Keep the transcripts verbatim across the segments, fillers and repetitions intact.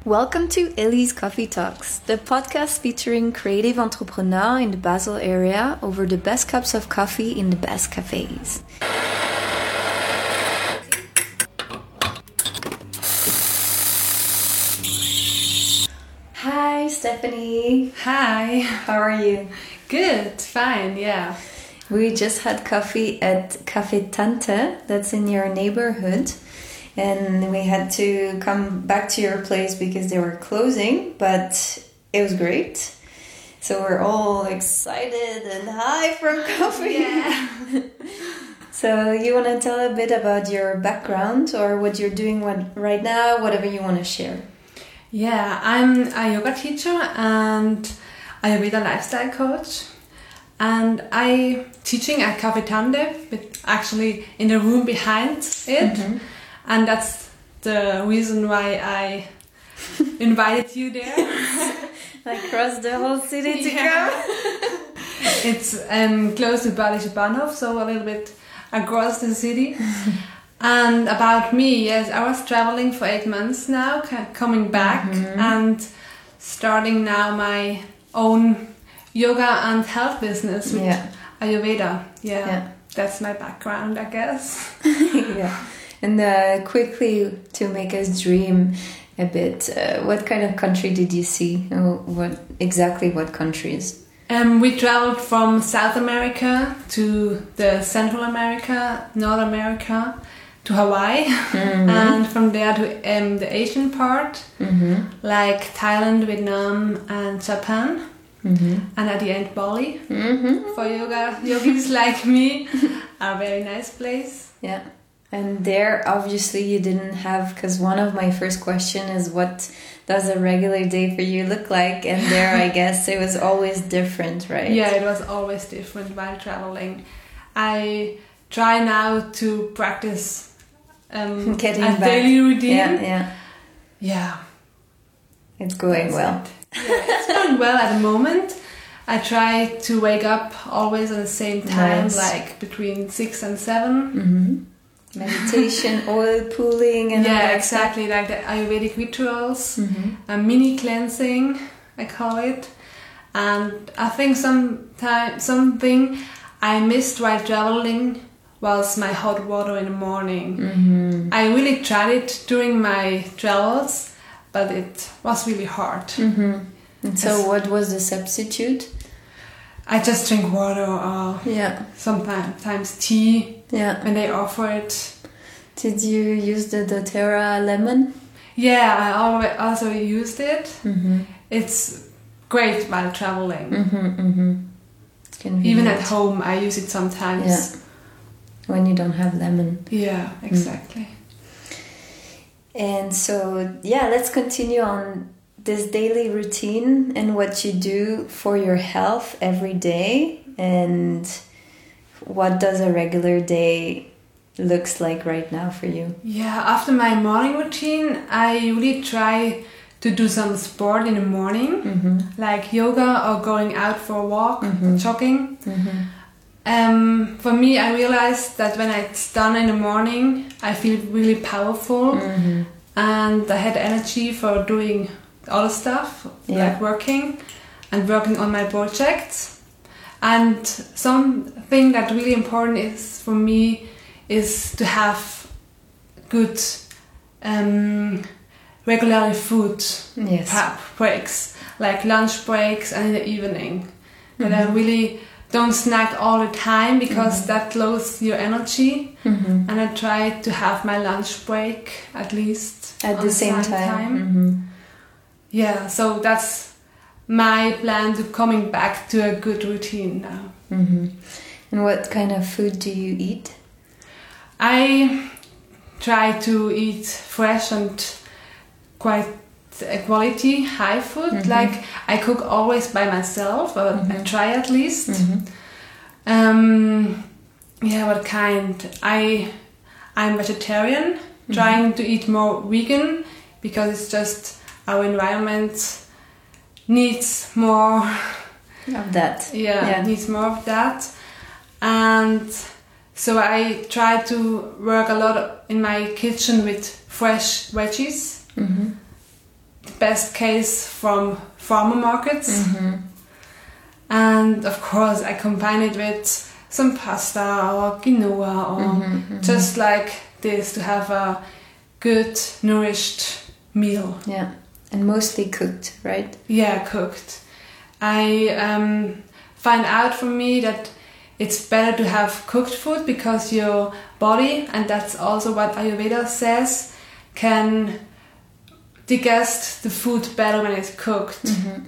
Welcome to Ellie's Coffee Talks, the podcast featuring creative entrepreneurs in the Basel area over the best cups of coffee in the best cafes. Hi, Stephanie. Hi. How are you? Good, fine, yeah. We just had coffee at Café Tante, that's in your neighborhood. And we had to come back to your place because they were closing, but it was great. So we're all excited and high from coffee. Yeah. So you want to tell a bit about your background or what you're doing right now, whatever you want to share. Yeah, I'm a yoga teacher and Ayurveda lifestyle coach. And I teaching at Café Tante, but actually in the room behind it. Mm-hmm. And that's the reason why I invited you there. I crossed the whole city to yeah. come. It's um, close to Balish Bahnhof, so a little bit across the city. And about me, yes, I was traveling for eight months now, coming back mm-hmm. and starting now my own yoga and health business with yeah. Ayurveda. Yeah, yeah, that's my background, I guess. Yeah. And uh, quickly, to make us dream a bit, uh, what kind of country did you see? Or what exactly what countries? Um, we traveled from South America to the Central America, North America, to Hawaii, mm-hmm. and from there to um, the Asian part, mm-hmm. like Thailand, Vietnam, and Japan. Mm-hmm. And at the end, Bali. Mm-hmm. For yoga yogis like me, a very nice place. Yeah. And there, obviously, you didn't have, because one of my first question is, what does a regular day for you look like? And there, I guess, it was always different, right? Yeah, it was always different while traveling. I try now to practice um, Getting a back. daily routine. Yeah, yeah. Yeah. It's going That's well. It. Yeah, it's going well at the moment. I try to wake up always at the same time, nice. Like between six and seven. Mm-hmm. Meditation, oil pooling, and yeah, all that exactly stuff. like the Ayurvedic rituals, mm-hmm. a mini cleansing, I call it. And I think sometime something I missed while traveling was my hot water in the morning. Mm-hmm. I really tried it during my travels, but it was really hard. Mm-hmm. And so, what was the substitute? I just drink water or yeah. sometimes tea. Yeah. When they offer it. Did you use the doTERRA lemon? Yeah, I always also used it. Mm-hmm. It's great while traveling. Mm-hmm, mm-hmm. Even at home, I use it sometimes. Yeah. When you don't have lemon. Yeah, exactly. Mm. And so, yeah, let's continue on this daily routine and what you do for your health every day. And what does a regular day looks like right now for you? Yeah, after my morning routine, I really try to do some sport in the morning, mm-hmm. like yoga or going out for a walk, mm-hmm. jogging. Mm-hmm. Um, for me, I realized that when it's done in the morning, I feel really powerful, mm-hmm. and I had energy for doing other stuff, yeah. like working and working on my projects. And something that really important is for me is to have good um, regular food yes. breaks, like lunch breaks and in the evening. Mm-hmm. That I really don't snack all the time because mm-hmm. that lowers your energy. Mm-hmm. And I try to have my lunch break at least at the same time. time. Mm-hmm. Yeah, so that's my plan to coming back to a good routine now. Mm-hmm. And what kind of food do you eat? I try to eat fresh and quite quality, high food. Mm-hmm. Like I cook always by myself, or mm-hmm. I try at least. Mm-hmm. Um, yeah, what kind? I I'm vegetarian, mm-hmm. trying to eat more vegan because it's just our environment needs more of that. Yeah, yeah, needs more of that. And so I try to work a lot in my kitchen with fresh veggies. Mm-hmm. the best case from farmer markets. Mm-hmm. And of course, I combine it with some pasta or quinoa or Mm-hmm, mm-hmm. just like this to have a good, nourished meal. Yeah, and mostly cooked, right? Yeah, cooked. I um, find out for me that it's better to have cooked food because your body, and that's also what Ayurveda says, can digest the food better when it's cooked. Mm-hmm.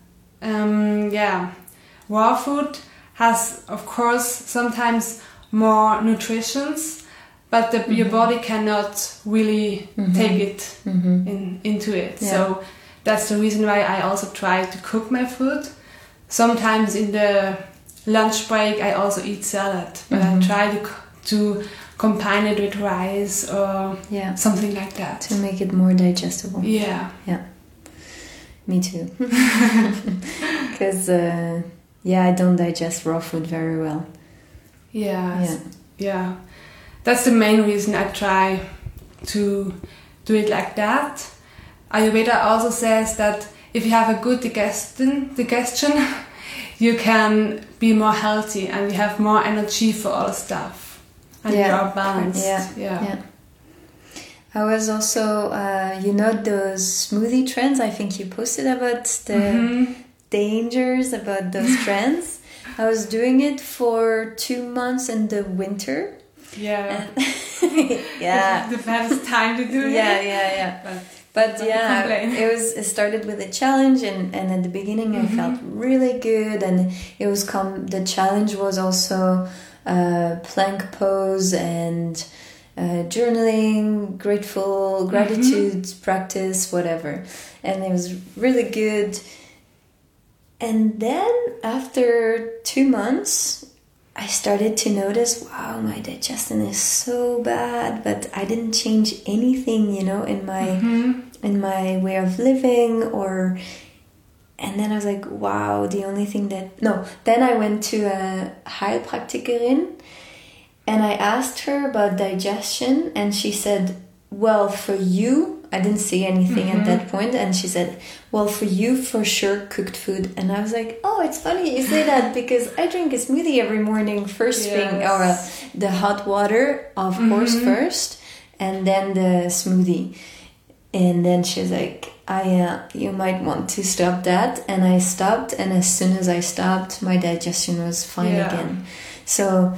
Um, yeah, raw food has, of course, sometimes more nutritions, but the, mm-hmm. your body cannot really mm-hmm. take it mm-hmm. in, into it. Yeah. So that's the reason why I also try to cook my food. Sometimes in the lunch break I also eat salad, but mm-hmm. I try to to combine it with rice or yeah. something like that to make it more digestible. Yeah, yeah. Me too. Because uh, yeah, I don't digest raw food very well. Yeah, yeah, yeah. That's the main reason I try to do it like that. Ayurveda also says that if you have a good digestion, digestion, you can be more healthy and you have more energy for all stuff, and yeah. you are balanced. Yeah. yeah. yeah. I was also, uh, you know, those smoothie trends. I think you posted about the mm-hmm. dangers about those trends. I was doing it for two months in the winter. Yeah. yeah. The best time to do yeah, it. Yeah, yeah, yeah. But yeah, it was. It started with a challenge, and, and at the beginning I mm-hmm. felt really good, and it was com- the challenge was also uh, plank pose and uh, journaling, grateful, gratitude mm-hmm. practice, whatever, and it was really good. And then after two months, I started to notice, wow, my digestion is so bad, but I didn't change anything, you know, in my mm-hmm. in my way of living, or. And then I was like, wow, the only thing that no. Then I went to a Heilpraktikerin, and I asked her about digestion, and she said, well, for you. I didn't say anything mm-hmm. at that point, and she said, well, for you, for sure, cooked food. And I was like, oh, it's funny you say that, because I drink a smoothie every morning, first yes. thing, or uh, the hot water, of mm-hmm. course, first, and then the smoothie. And then she's like, I, uh, you might want to stop that. And I stopped, and as soon as I stopped, my digestion was fine yeah. again. So,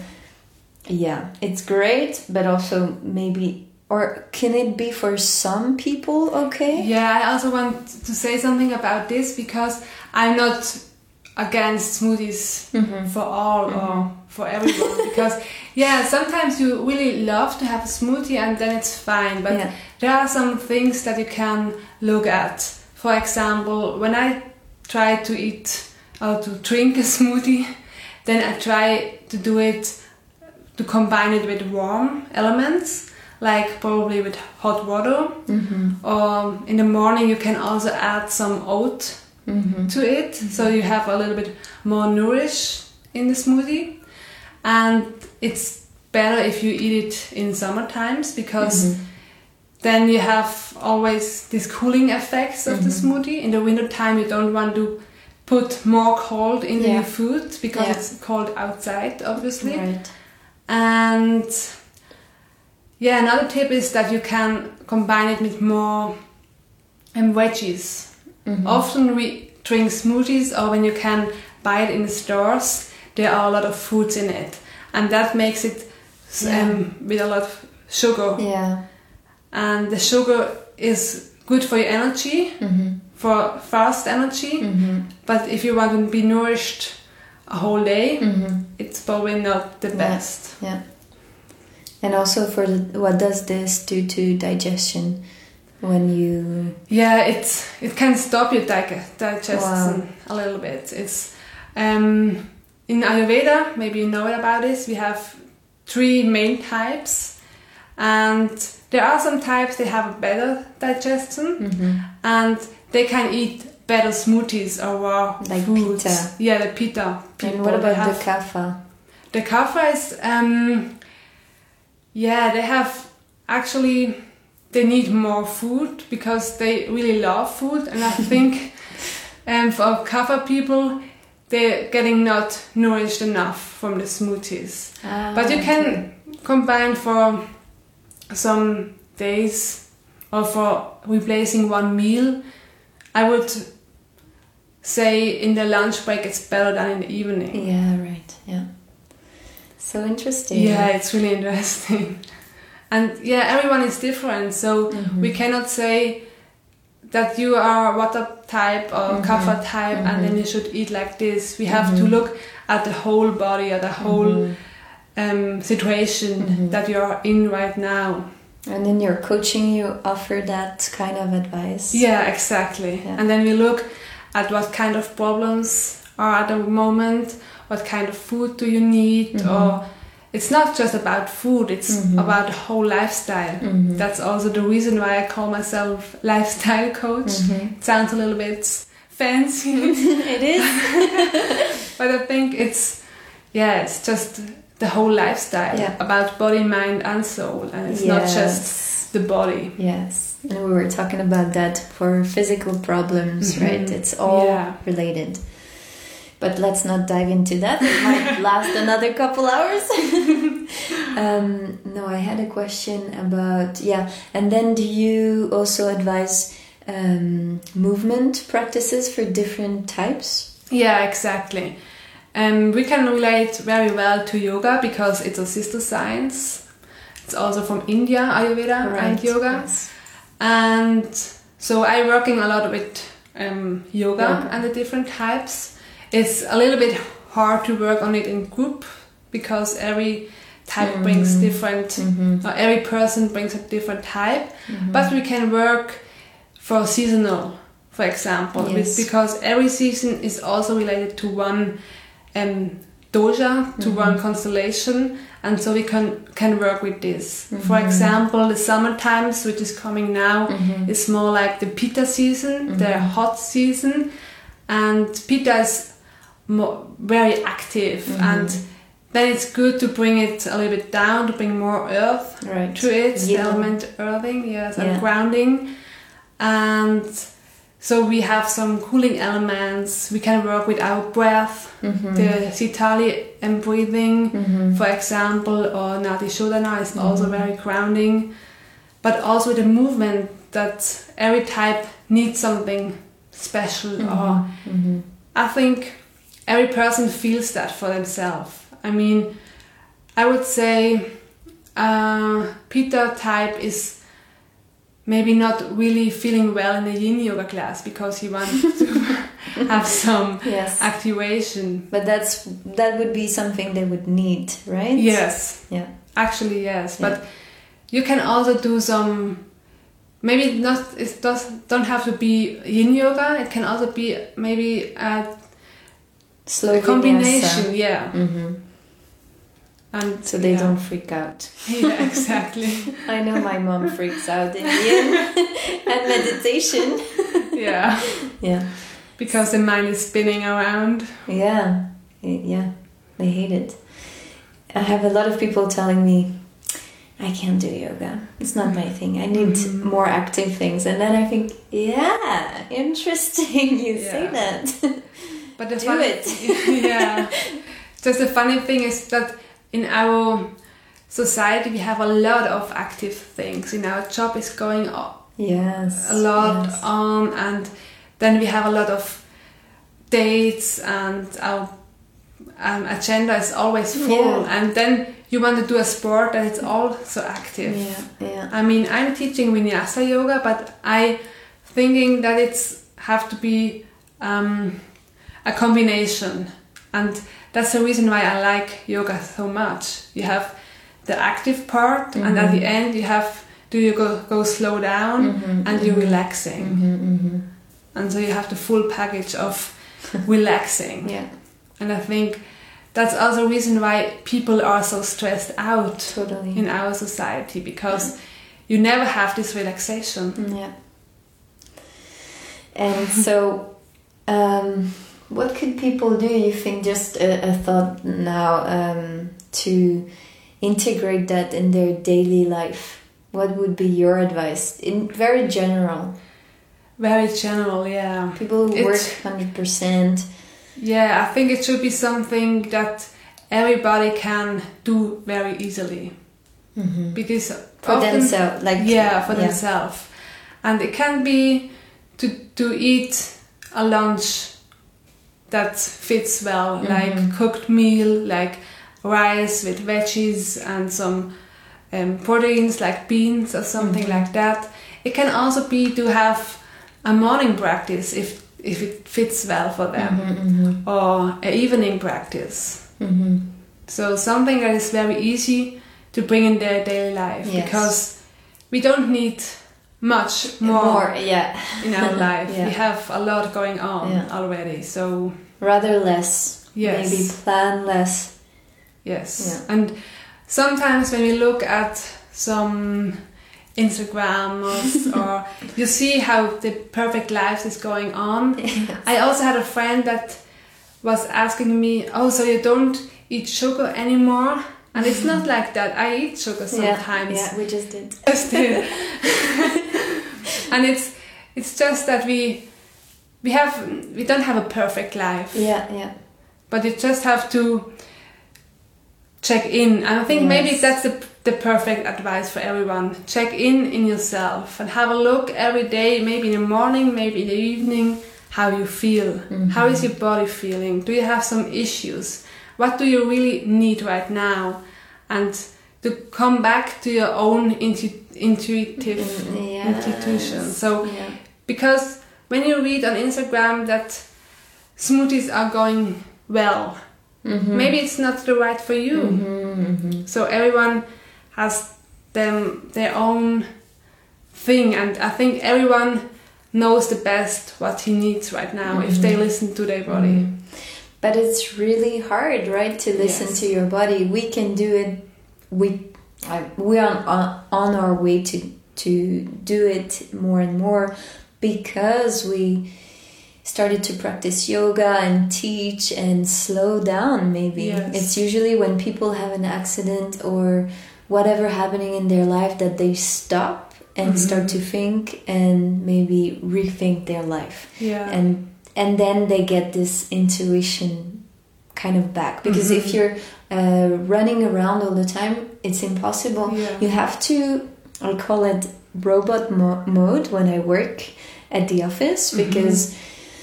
yeah, it's great, but also maybe... Or can it be for some people okay? Yeah, I also want to say something about this, because I'm not against smoothies mm-hmm. for all mm-hmm. or for everyone. Because, yeah, sometimes you really love to have a smoothie and then it's fine. But yeah. there are some things that you can look at. For example, when I try to eat or to drink a smoothie, then I try to do it, to combine it with warm elements. Like probably with hot water, mm-hmm. or in the morning you can also add some oat mm-hmm. to it, mm-hmm. so you have a little bit more nourish in the smoothie. And it's better if you eat it in summer times, because mm-hmm. then you have always these cooling effects of mm-hmm. the smoothie. In the winter time you don't want to put more cold in yeah. your food, because yeah. it's cold outside, obviously. Right. And yeah, another tip is that you can combine it with more um, veggies. Mm-hmm. Often we drink smoothies, or when you can buy it in the stores, there are a lot of fruits in it. And that makes it yeah. um, with a lot of sugar. Yeah. And the sugar is good for your energy, mm-hmm. for fast energy. Mm-hmm. But if you want to be nourished a whole day, mm-hmm. it's probably not the yeah. best. Yeah. And also, for the, what does this do to digestion when you? Yeah, it's it can stop your dig- digestion wow. a little bit. It's um, in Ayurveda. Maybe you know about this. We have three main types, and there are some types that have a better digestion, mm-hmm. and they can eat better smoothies or raw like foods. Pitta. Yeah, the Pitta people. And what about have, the Kapha? The Kapha is. Um, Yeah, they have actually they need more food because they really love food, and I think um, for Kapha people, they're getting not nourished enough from the smoothies. Ah, but you okay. can combine for some days or for replacing one meal. I would say in the lunch break it's better than in the evening. Yeah, right. Yeah. So interesting. Yeah, it's really interesting. And yeah, everyone is different, so mm-hmm. we cannot say that you are water type or mm-hmm. Kapha type mm-hmm. and then you should eat like this. We have mm-hmm. to look at the whole body, at the whole mm-hmm. um, situation mm-hmm. that you are in right now. And in your coaching, you offer that kind of advice? Yeah, exactly. Yeah. And then we look at what kind of problems are at the moment, what kind of food do you need, mm-hmm. or it's not just about food, it's mm-hmm. about the whole lifestyle. Mm-hmm. That's also the reason why I call myself lifestyle coach. Mm-hmm. It sounds a little bit fancy. It is. But I think it's, yeah, it's just the whole lifestyle yeah. about body, mind and soul. And it's yes. not just the body. Yes. And we were talking about that for physical problems, mm-hmm. right? It's all yeah. related. But let's not dive into that. It might last another couple hours. um, no, I had a question about, yeah. And then do you also advise um, movement practices for different types? Yeah, exactly. Um, we can relate very well to yoga because it's a sister science. It's also from India, Ayurveda right. and yoga. Yes. And so I'm working a lot with um, yoga, yoga and the different types. It's a little bit hard to work on it in group because every type mm-hmm. brings different, mm-hmm. or every person brings a different type. Mm-hmm. But we can work for seasonal, for example, yes. because every season is also related to one um, dosha, to mm-hmm. one constellation, and so we can can work with this. Mm-hmm. For example, the summer times, which is coming now, mm-hmm. is more like the Pitta season, mm-hmm. the hot season, and Pitta is more, very active, mm-hmm. and then it's good to bring it a little bit down, to bring more earth right. to it, yeah. the element earthing, yes, and yeah. grounding. And so we have some cooling elements. We can work with our breath, mm-hmm. the Sitali and breathing, mm-hmm. for example, or Nadi Shodhana is mm-hmm. also very grounding. But also the movement, that every type needs something special, mm-hmm. or mm-hmm. I think every person feels that for themselves. I mean, I would say uh, Pitta type is maybe not really feeling well in a yin yoga class because he wants to have some yes. activation. But that's that would be something they would need, right? Yes. Yeah. Actually, yes. Yeah. But you can also do some. Maybe not. It does don't have to be yin yoga. It can also be maybe a slow combination. Yeah. Mm-hmm. And so they yeah. don't freak out. Yeah, exactly. I know my mom freaks out in yin and meditation. Yeah. Yeah. Because the mind is spinning around. Yeah. Yeah. They hate it. I have a lot of people telling me, I can't do yoga. It's not my thing. I need mm-hmm. more active things. And then I think, yeah, interesting you yeah. say that. But the do funny, it. Yeah. Just the funny thing is that in our society we have a lot of active things. In our job is going on. Yes. A lot yes. on, and then we have a lot of dates, and our um, agenda is always full. Yeah. And then you want to do a sport that it's also active. Yeah, yeah. I mean, I'm teaching Vinyasa yoga, but I thinking that it's have to be um, a combination, and that's the reason why I like yoga so much. You have the active part, mm-hmm. and at the end you have do you go go slow down, mm-hmm, and mm-hmm. you're relaxing, mm-hmm, mm-hmm. and so you have the full package of relaxing. Yeah, and I think that's also a reason why people are so stressed out totally. In our society, because yeah. you never have this relaxation. Yeah. And so, um, what could people do, you think, just a, a thought now, um, to integrate that in their daily life? what would be your advice in very general? Very general, yeah. People who It's- work one hundred percent. Yeah, I think it should be something that everybody can do very easily. Mm-hmm. Because For often, themselves, like yeah, for yeah. themselves. And it can be to to eat a lunch that fits well, Mhm. like cooked meal, like rice with veggies and some um, proteins like beans or something Mhm. like that. It can also be to have a morning practice if if it fits well for them, Mm-hmm, or an evening practice. mm-hmm. So something that is very easy to bring in their daily life, Yes. because we don't need much more, More, yeah. in our life. Yeah. We have a lot going on Yeah. already. So Rather less. yes, Maybe plan less. yes. Yeah. And sometimes when we look at some Instagrams or you see how the perfect life is going on. I also had a friend that was asking me, oh, so you don't eat sugar anymore? And it's not like that. I eat sugar sometimes. Yeah, yeah, we just did. Just did. And it's it's just that we we have we don't have a perfect life. Yeah, yeah. But you just have to check in. And I think Yes. maybe that's the the perfect advice for everyone. Check in in yourself and have a look every day, maybe in the morning, maybe in the evening, how you feel. Mhm. How is your body feeling? Do you have some issues? What do you really need right now? And to come back to your own intu- intuitive Mm, yes. intuition. So Yeah. because when you read on Instagram that smoothies are going well, Mhm. maybe it's not the right for you. Mhm, mhm. So everyone has them their own thing, and I think everyone knows the best what he needs right now if they Mhm. listen to their body. Mhm. But it's really hard, right, to listen Yes. to your body. We can do it. We I, we are on, on our way to to do it more and more because we started to practice yoga and teach and slow down. Maybe Yes. it's usually when people have an accident or whatever happening in their life that they stop and Mhm. start to think and maybe rethink their life. Yeah. and and then they get this intuition kind of back, because if Mhm. you're uh, running around all the time, it's impossible. Yeah. You have to, I call it robot mo- mode when I work at the office, because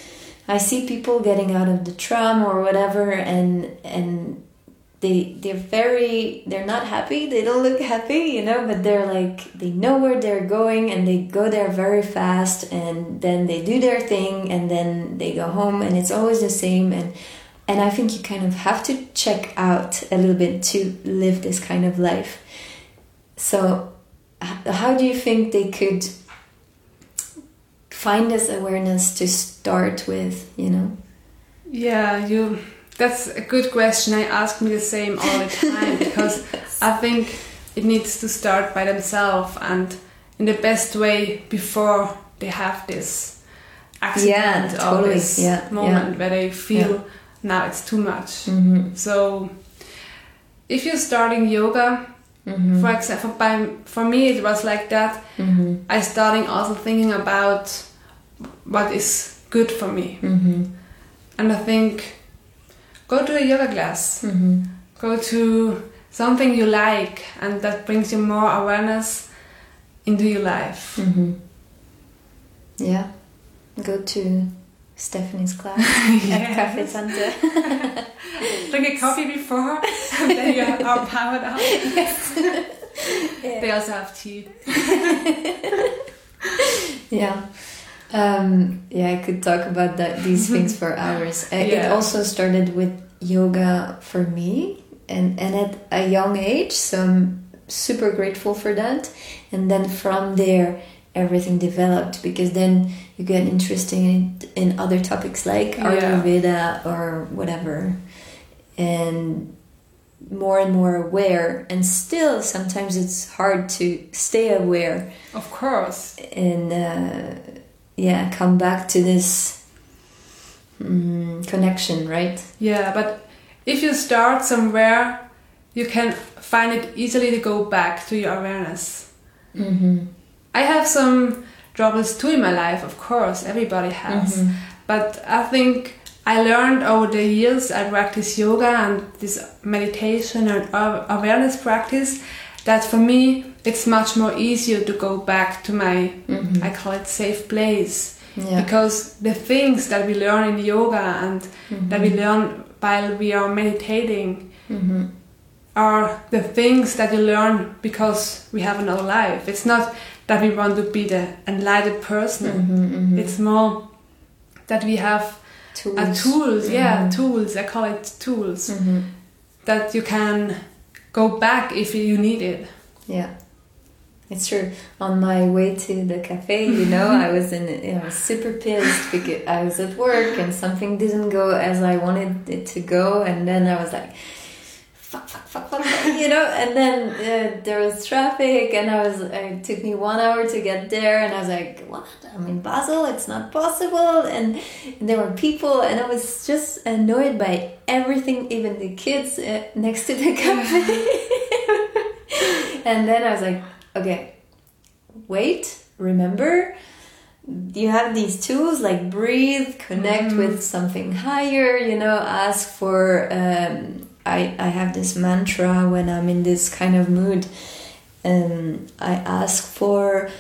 I see people getting out of the tram or whatever, and and they they're very they're not happy. They don't look happy, you know, but they're like, they know where they're going and they go there very fast, and then they do their thing and then they go home, and it's always the same. and and I think you kind of have to check out a little bit to live this kind of life. So h- how do you think they could find this awareness to start with, you know? Yeah, you. That's a good question. I ask me the same all the time because I think it needs to start by themselves and in the best way before they have this accident Yeah, or totally. this Yeah, moment yeah. where they feel Yeah. now it's too much. Mm-hmm. So if you're starting yoga, Mm-hmm. for example, by, for me it was like that. Mm-hmm. I starting also thinking about what is good for me. Mm-hmm. And I think, go to a yoga class. Mm-hmm. Go to something you like and that brings you more awareness into your life. Mm-hmm. Yeah. Go to Stephanie's class at Yes. Café Tante. Drink a coffee before and then you are powered up. Yeah. They also have tea. Yeah. Um, yeah, I could talk about that these things for hours. Uh, It Yeah. also started with yoga for me, and, and at a young age, so I'm super grateful for that. And then from there, everything developed, because then you get interested in, in other topics like Yeah. Ayurveda or whatever, and more and more aware. And still, sometimes it's hard to stay aware Of course. and uh, yeah, come back to this mm, connection, right? Yeah, but if you start somewhere, you can find it easily to go back to your awareness. Mm-hmm. I have some troubles too in my life, of course, everybody has. Mm-hmm. But I think I learned over the years, I practice yoga and this meditation and awareness practice, that for me it's much more easier to go back to my, mm-hmm. I call it safe place. Yeah. Because the things that we learn in yoga and mm-hmm. that we learn while we are meditating mm-hmm. are the things that you learn because we have another life. It's not that we want to be the enlightened person. Mm-hmm, mm-hmm. It's more that we have tools, uh, tools mm-hmm. yeah, tools, I call it tools, mm-hmm. that you can go back if you need it. Yeah. It's true. On my way to the cafe, you know, I was in, I was super pissed because I was at work and something didn't go as I wanted it to go, and then I was like, fuck, fuck, fuck, fuck, fuck, you know. And then uh, there was traffic, and I was, it took me one hour to get there, and I was like, what? I'm in Basel. It's not possible. And, and there were people, and I was just annoyed by everything, even the kids uh, next to the cafe. And then I was like, okay, wait, remember, you have these tools like breathe, connect mm-hmm. with something higher, you know, ask for, um, I, I have this mantra when I'm in this kind of mood, and um, I ask for,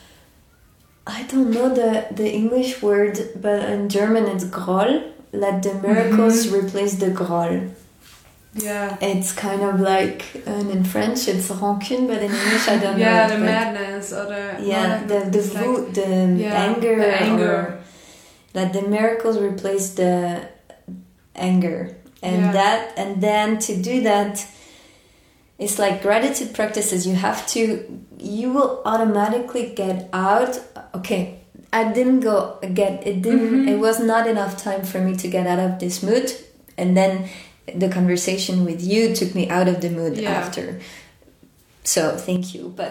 I don't know the, the English word, but in German it's Groll, let the miracles mm-hmm. replace the Groll. Yeah, it's kind of like, and in French it's rancune, but in English I don't yeah, know. Yeah, the madness or the yeah, the the, vo- like, the yeah, anger, the anger. Or, that the miracles replace the anger, and yeah. that, and then to do that, it's like gratitude practices. You have to, you will automatically get out. Okay, I didn't go get it. Didn't mm-hmm. it was not enough time for me to get out of this mood, and then the conversation with you took me out of the mood yeah. after. So thank you, but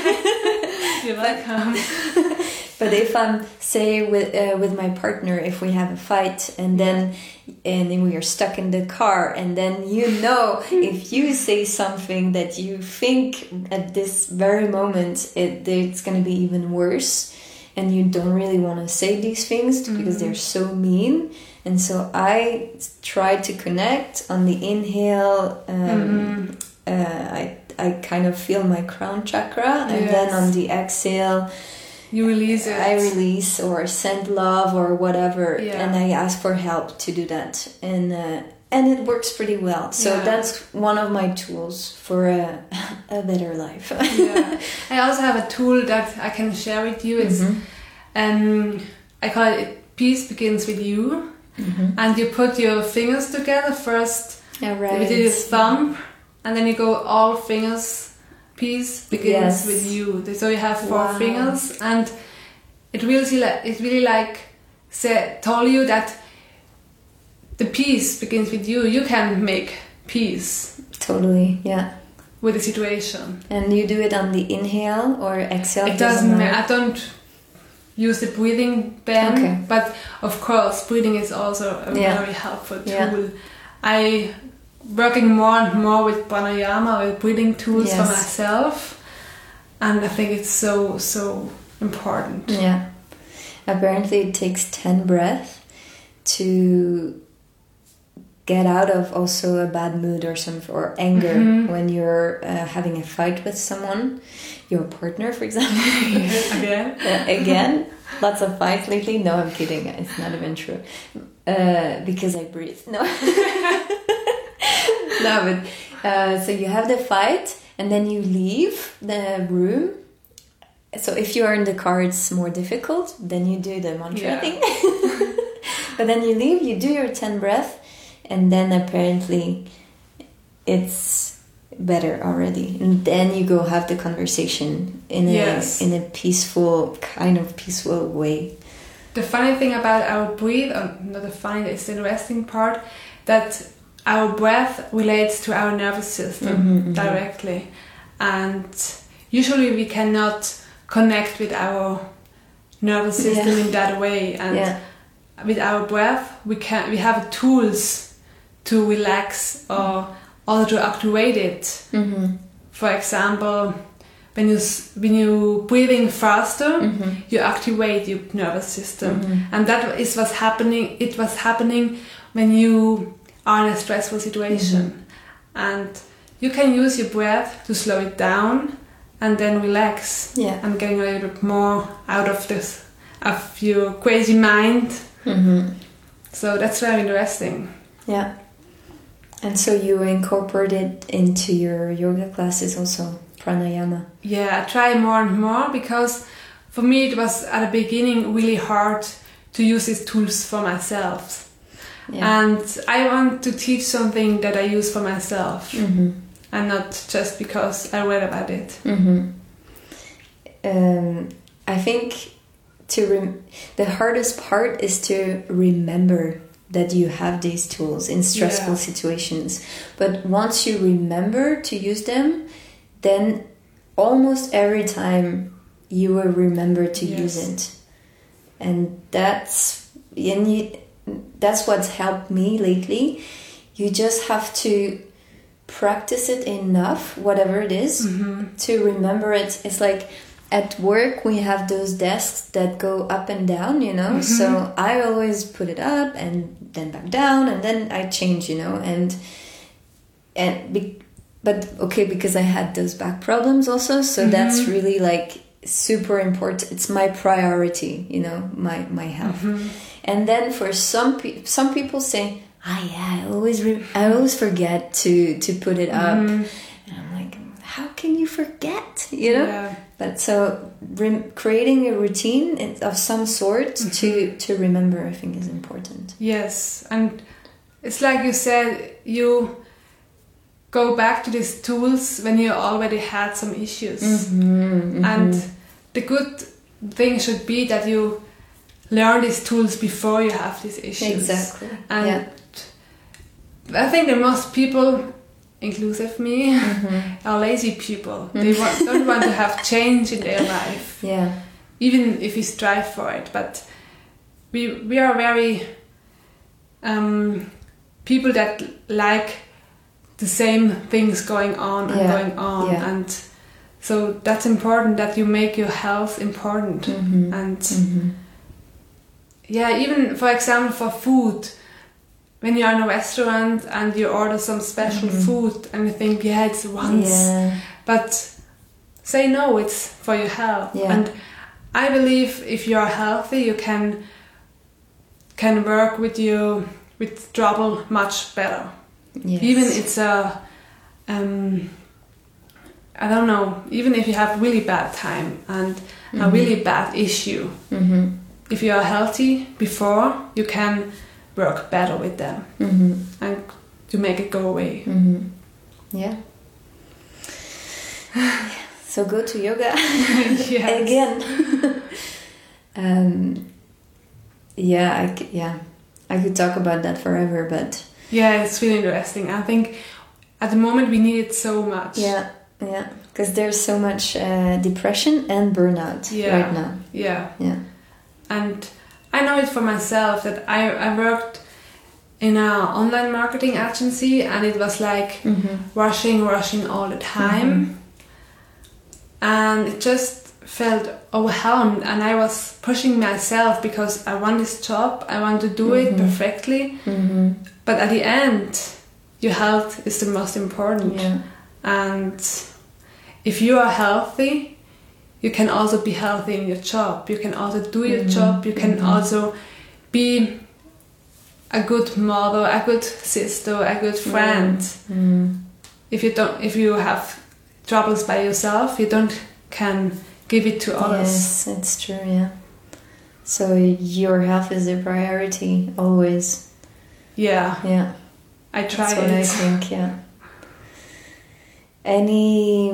you're welcome. But if I'm, say, with uh, with my partner, if we have a fight and then and then we are stuck in the car, and then you know if you say something that you think at this very moment it it's going to be even worse, and you don't really want to say these things mm-hmm. because they're so mean. And so I try to connect on the inhale. Um, mm-hmm. uh, I I kind of feel my crown chakra, and yes. then on the exhale, you release it. I release or send love or whatever, yeah. and I ask for help to do that, and uh, and it works pretty well. So yeah. that's one of my tools for a a better life. Yeah, I also have a tool that I can share with you. It's mm-hmm. um I call it Peace Begins With You. Mm-hmm. And you put your fingers together first yeah, right. with your thumb, and then you go all fingers. Peace begins yes. with you. So you have four wow. fingers, and it really, it really like say, told you that the peace begins with you. You can make peace. Totally, yeah. With the situation. And you do it on the inhale or exhale? It doesn't matter. I don't use the breathing band, okay. but of course breathing is also a yeah. very helpful tool. Yeah. I working more and more with pranayama, with breathing tools yes. for myself, and I think it's so so important. Yeah, apparently it takes ten breaths to get out of also a bad mood or some or anger mm-hmm. when you're uh, having a fight with someone, your partner, for example. Again, uh, again, lots of fights lately. No, I'm kidding. It's not even true. Uh, because I breathe. No, no, but uh, so you have the fight, and then you leave the room. So if you are in the car, it's more difficult. Then you do the mantra yeah. thing. But then you leave. You do your ten breaths. And then apparently it's better already. And then you go have the conversation in a yes. in a peaceful, kind of peaceful way. The funny thing about our breath, or not the funny, it's the interesting part, that our breath relates to our nervous system mm-hmm, directly. Mm-hmm. And usually we cannot connect with our nervous system yeah. in that way. And yeah. with our breath, we can we have tools to relax or also to activate it. Mm-hmm. For example, when you s- when you breathing faster, Mm-hmm. you activate your nervous system, Mm-hmm. and that is what's happening. It was happening when you are in a stressful situation, Mm-hmm. and you can use your breath to slow it down and then relax Yeah. and getting a little bit more out of this of your crazy mind. Mm-hmm. So that's very interesting. Yeah. And so you incorporate it into your yoga classes also, pranayama. Yeah, I try more and more because for me it was at the beginning really hard to use these tools for myself. Yeah. And I want to teach something that I use for myself, Mm-hmm. and not just because I read about it. Mm-hmm. Um, I think to rem- the hardest part is to remember that you have these tools in stressful Yeah. situations. But once you remember to use them, then almost every time you will remember to Yes. use it. And that's and you, that's what's helped me lately. You just have to practice it enough, whatever it is, Mm-hmm. to remember it. It's like at work we have those desks that go up and down, you know. Mm-hmm. So I always put it up and then back down, and then I change, you know. And and be, but okay, because I had those back problems also, so Mm-hmm. that's really like super important. It's my priority, you know, my my health. Mm-hmm. And then for some pe- some people say, ah yeah, I always re- I always forget to to put it up. Mhm. And I'm like, how can you forget, you know? Yeah. But so rem- creating a routine in- of some sort to to remember, I think, is important. Yes, and it's like you said, you go back to these tools when you already had some issues. Mm-hmm, And the good thing should be that you learn these tools before you have these issues. Exactly. And yeah. I think that most people, inclusive me, Mm-hmm. are lazy people. They want, don't want to have change in their life, Yeah. even if we strive for it. But we we are very um, people that like the same things going on and Yeah. going on, Yeah. and so that's important that you make your health important. Mm-hmm. And Mm-hmm. yeah, even for example for food, when you're in a restaurant and you order some special Mhm. food and you think, yeah, it's once, Yeah. but say no, it's for your health. Yeah. And I believe if you are healthy, you can can work with you with trouble much better. Yes. Even it's a um, I don't know, even if you have really bad time and a Mhm. really bad issue, Mm-hmm. if you are healthy before, you can work better with them Mm-hmm. and to make it go away. Mm-hmm. Yeah. So go to yoga Yes. again. um, yeah, I c- yeah, I could talk about that forever, but Yeah, it's really interesting. I think at the moment we need it so much. yeah, yeah, because there's so much uh, depression and burnout Yeah. right now. Yeah. Yeah. And I know it for myself that I, I worked in an online marketing agency and it was like Mm-hmm. rushing, rushing all the time. Mhm. And it just felt overwhelmed and I was pushing myself because I want this job, I want to do it Mhm. perfectly. Mm-hmm. But at the end, your health is the most important. Yeah. And if you are healthy, you can also be healthy in your job. You can also do your Mhm. job. You can Mhm. also be a good mother, a good sister, a good friend. Mm. If you don't, if you have troubles by yourself, you don't can give it to others. Yes, it's true. Yeah. So your health is a priority always. Yeah, Yeah. I try That's what it. I think. Yeah. Any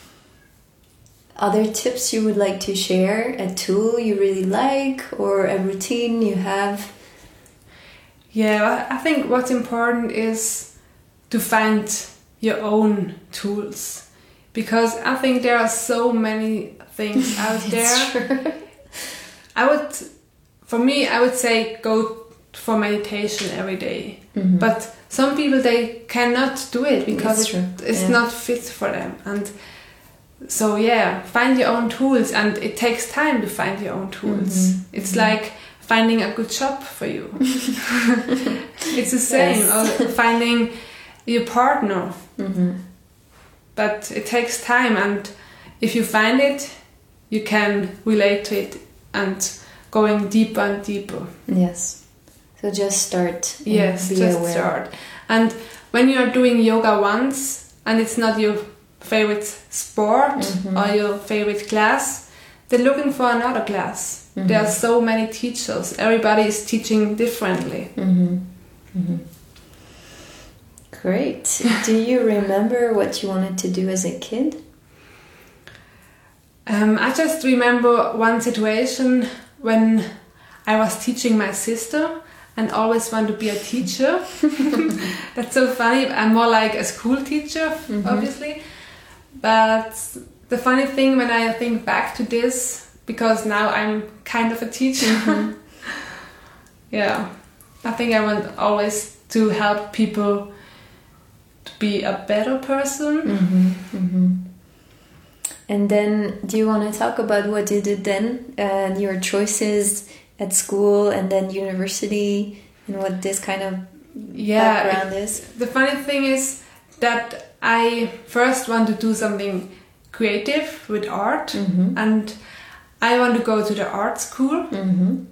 other tips you would like to share? A tool you really like, or a routine you have? Yeah, I think what's important is to find your own tools, because I think there are so many things out there. It's true. I would, for me, I would say go for meditation every day. Mhm. But some people they cannot do it because It's it, true. it's Yeah. not fit for them. And so yeah, find your own tools, and it takes time to find your own tools. Mm-hmm. It's mm-hmm. like finding a good job for you. It's the same, yes. Or finding your partner. Mm-hmm. But it takes time, and if you find it, you can relate to it and going deeper and deeper. Yes. So just start. Yes, just aware. Start. And when you are doing yoga once and it's not your favorite sport mm-hmm. or your favorite class, they're looking for another class. Mm-hmm. There are so many teachers. Everybody is teaching differently. Mm-hmm. Mm-hmm. Great. Do you remember what you wanted to do as a kid? Um, I just remember one situation when I was teaching my sister and always want to be a teacher. That's so funny. I'm more like a school teacher, mm-hmm. obviously. But the funny thing when I think back to this, because now I'm kind of a teacher, mm-hmm. yeah, I think I want always to help people to be a better person. Mm-hmm. Mm-hmm. And then, do you want to talk about what you did then, and uh, your choices at school and then university, and what this kind of yeah, background is? The funny thing is that I first want to do something creative with art, mm-hmm. and I want to go to the art school, mm-hmm.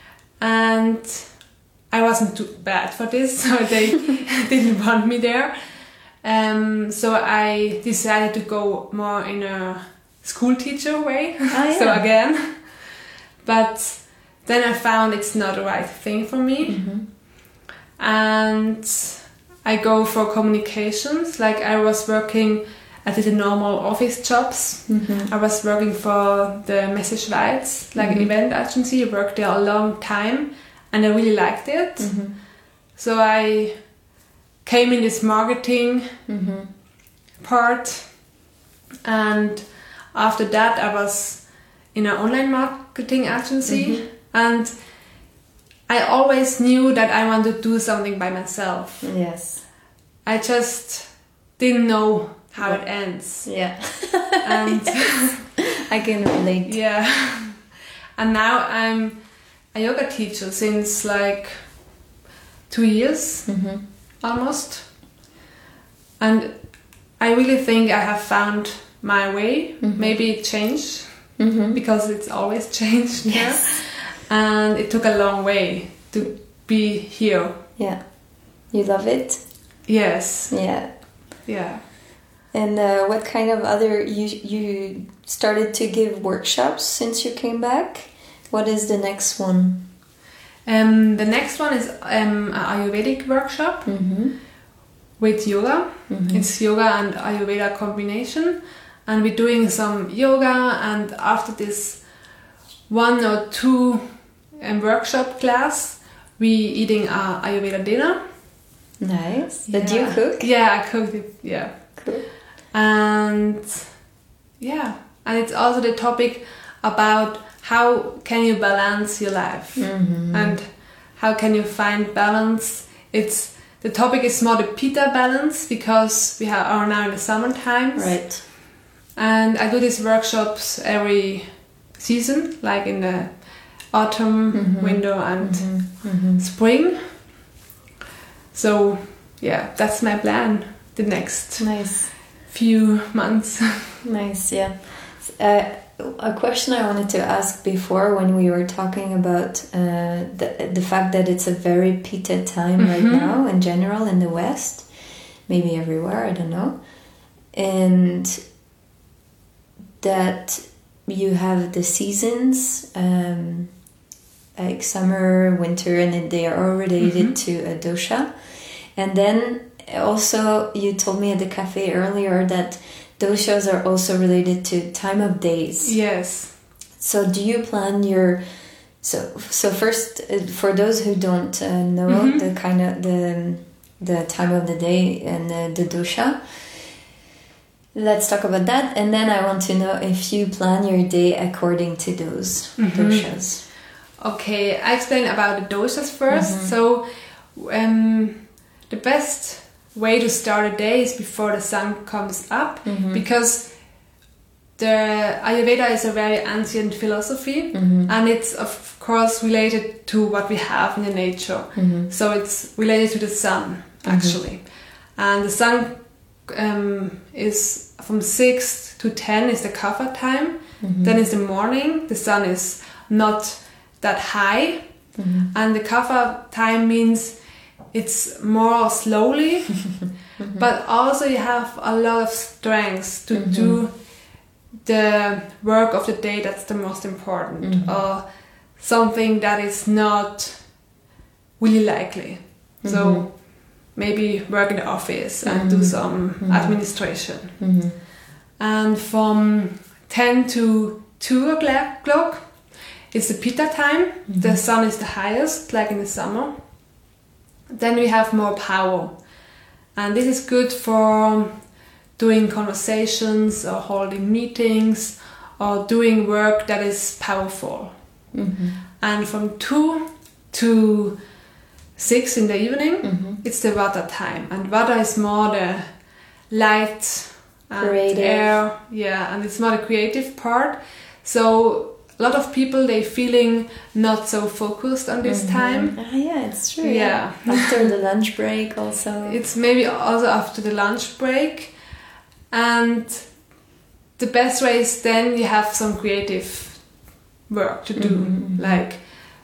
and I wasn't too bad for this, so they didn't want me there. Um, so I decided to go more in a school teacher way. Oh, yeah. So again, but then I found it's not the right thing for me, mm-hmm. and I go for communications. Like I was working, I did the normal office jobs. Mm-hmm. I was working for the Messe Schweiz, like mm-hmm. an event agency. I worked there a long time, and I really liked it. Mm-hmm. So I came in this marketing mm-hmm. part, and after that I was in an online marketing agency, mm-hmm. and I always knew that I wanted to do something by myself. Yes. I just didn't know how it ends. Yeah. And yes. I can relate. Yeah. And now I'm a yoga teacher since like two years. Mm-hmm. Almost. And I really think I have found my way. Mm-hmm. Maybe it changed, mm-hmm. because it's always changed. Yes. Yeah? And it took a long way to be here. Yeah. You love it? Yes. Yeah. Yeah. And uh, what kind of other... You, you started to give workshops since you came back? What is the next one? Um, the next one is um, an Ayurvedic workshop mm-hmm. with yoga. Mm-hmm. It's yoga and Ayurveda combination, and we're doing some yoga, and after this one or two um, workshop class we eating a Ayurveda dinner. Nice. Yeah. Did you cook? Yeah, I cooked it. Yeah. Cool. And yeah, and it's also the topic about how can you balance your life, mm-hmm. and how can you find balance. It's the topic is more the Pitta balance, because we have, are now in the summer times. Right. And I do these workshops every season, like in the autumn, mm-hmm. winter, and mm-hmm. Mm-hmm. spring. So yeah, that's my plan. The next nice few months. Nice. Yeah. Uh, A question I wanted to ask before, when we were talking about uh, the, the fact that it's a very Pitta time mm-hmm. right now in general in the West, maybe everywhere, I don't know, and that you have the seasons um, like summer, winter, and they are all related mm-hmm. to a dosha. And then also you told me at the cafe earlier that doshas are also related to time of days. Yes. So do you plan your... So so first, uh, for those who don't uh, know mm-hmm. the kind of the the time of the day and uh, the dosha, let's talk about that. And then I want to know if you plan your day according to those mm-hmm. doshas. Okay, I explain about the doshas first. Mm-hmm. So um, the best way to start a day is before the sun comes up, mm-hmm. because the Ayurveda is a very ancient philosophy, Mm-hmm. and it's of course related to what we have in the nature. Mm-hmm. So it's related to the sun, actually. And the sun um, is from six to ten is the kapha time. Mm-hmm. Then is the morning. The sun is not that high. Mm-hmm. And the kapha time means it's more slowly, Mm-hmm. but also you have a lot of strength to Mm-hmm. do the work of the day that's the most important, Mhm. or something that is not really likely. Mhm. So maybe work in the office and do Mhm. some Mhm. administration. Mm-hmm. And from ten to two o'clock is the pitta time. Mhm. The sun is the highest, like in the summer. Then we have more power. And this is good for doing conversations or holding meetings or doing work that is powerful. Mm-hmm. And from two to six in the evening, Mm-hmm. it's the vata time. And vata is more the light and Creative. air. Yeah, and it's more the creative part. So a lot of people, they feeling not so focused on this Mm-hmm. time. Ah, yeah, it's true. Yeah. After the lunch break, also. It's maybe also after the lunch break. And the best way is then you have some creative work to do, Mhm, mhm. like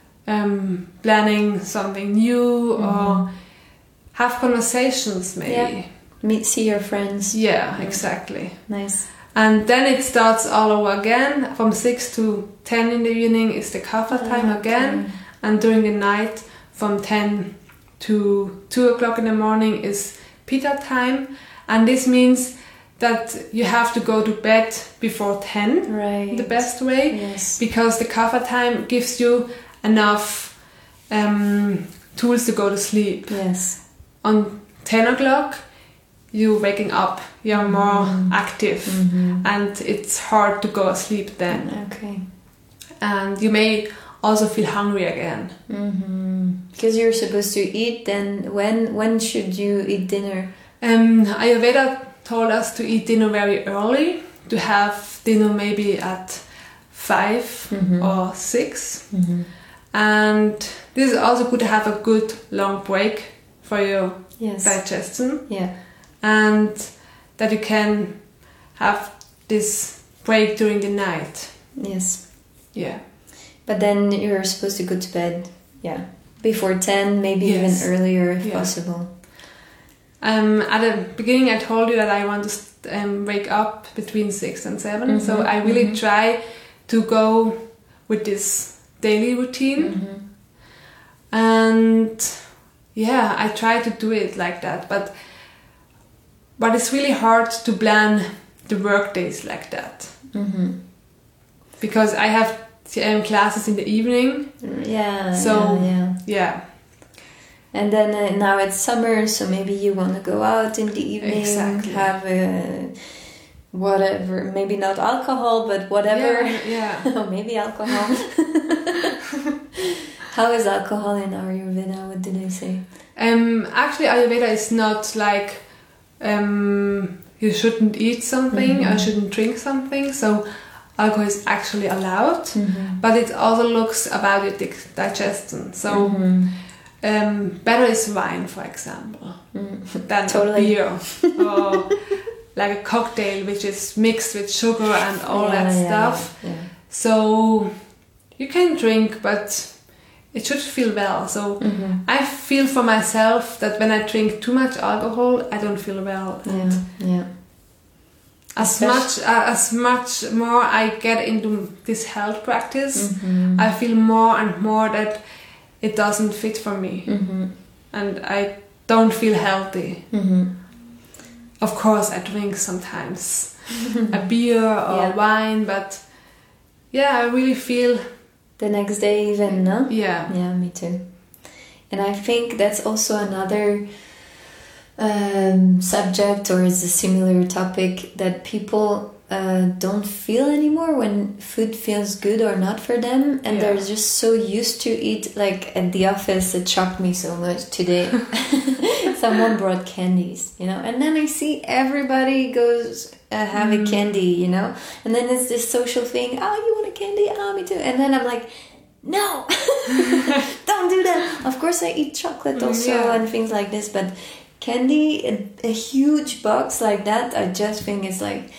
um, planning something new Mhm. or have conversations maybe. Yeah. Meet, see your friends. Yeah, Yeah. exactly. Nice. And then it starts all over again. From six to ten in the evening is the kapha time Ah, again. okay. And during the night from ten to two o'clock in the morning is pitta time. And this means that you have to go to bed before ten, Right. the best way, Yes. because the kapha time gives you enough um, tools to go to sleep. Yes. On ten o'clock, you're waking up, you're more Mhm. active, Mm-hmm. and it's hard to go asleep then. Okay. And you may also feel hungry again. Mm-hmm. Because you're supposed to eat, then when when should you eat dinner? Um, Ayurveda told us to eat dinner very early, to have dinner maybe at five Mhm. or six. Mm-hmm. And this is also good to have a good long break for your Yes. digestion, Yeah. and that you can have this break during the night. Yes. Yeah. But then you're supposed to go to bed. Yeah. Before ten, maybe Yes. even earlier if Yeah. possible. Um, at the beginning, I told you that I want to um, wake up between six and seven, Mhm, so I really mhm. try to go with this daily routine, Mm-hmm. and yeah, I try to do it like that. But but it's really hard to plan the work days like that Mm-hmm. because I have um, classes in the evening. Yeah. So- yeah, yeah. Yeah, And then uh, now it's summer, so maybe you want to go out in the evening, Exactly. have a, whatever, maybe not alcohol, but whatever. Yeah, yeah. Oh, maybe alcohol. How is alcohol in Ayurveda? What did I say? Um, actually, Ayurveda is not like um, you shouldn't eat something Mhm. or shouldn't drink something. So alcohol is actually allowed, Mm-hmm. but it also looks about your dig- digestion. So Mm-hmm. um, better is wine, for example, Mm. than Totally. beer or like a cocktail which is mixed with sugar and all Yeah, that yeah, stuff. Yeah, yeah. So you can drink, but it should feel well. So Mm-hmm. I feel for myself that when I drink too much alcohol, I don't feel well. And Yeah, yeah. as Especially- much uh, as much more I get into this health practice, Mm-hmm. I feel more and more that it doesn't fit for me, Mm-hmm. and I don't feel healthy. Mm-hmm. Of course, I drink sometimes a beer or Yeah. wine, but yeah, I really feel The next day even, no? yeah. Yeah, me too. And I think that's also another um, subject, or is a similar topic, that people uh, don't feel anymore when food feels good or not for them, and Yeah. they're just so used to eat. Like at the office, it shocked me so much today. Someone brought candies, you know, and then I see everybody goes uh, have mm. a candy, you know? And then it's this social thing. Oh, you want a candy? Oh, me too. And then I'm like, no, don't do that. Of course, I eat chocolate also yeah. and things like this, but candy, a, a huge box like that, I just think it's like,